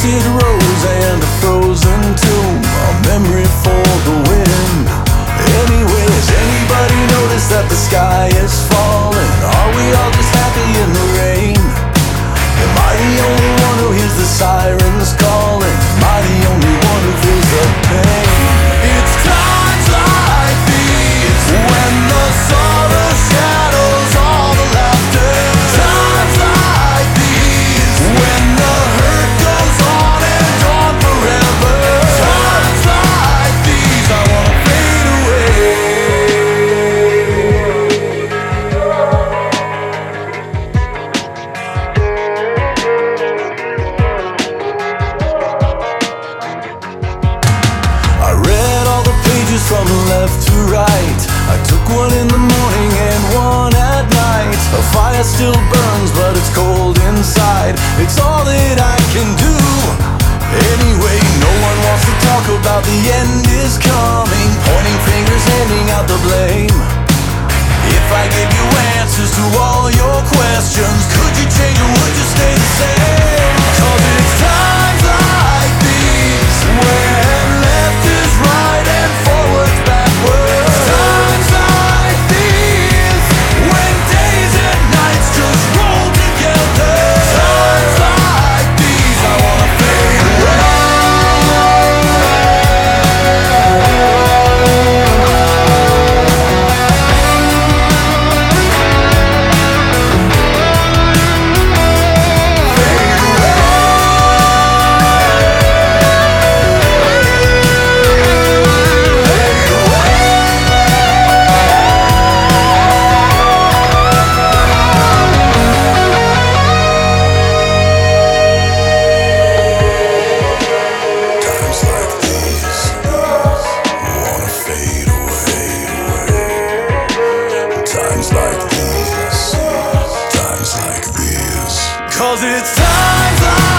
twisted rose and a frozen tomb, a memory for the wind. Anyways, anybody notice that the sky is falling? Are we all just happy in the rain? Am I the only one who hears the sirens calling? Am I the only one who feels the pain? It's times like these when the sorrow shadows all the laughter. Times like these when the hurt goes on and on forever. Times like these I wanna fade away. I read all the pages from left to right. I took one in the morning and one at night. A fire still burns but it's cold inside. It's all that I can do. Anyway, no one wants to talk about the end is coming. Pointing fingers, handing out the blame. If I give you answers to all your questions, could you change or would you stay the same? 'Cause it's times like these when left is right and forward's backwards. Times like these when days and nights just roll together. Times like these I wanna fade away. Times like these, wanna fade away. Times like these, times like these. 'Cause it's times like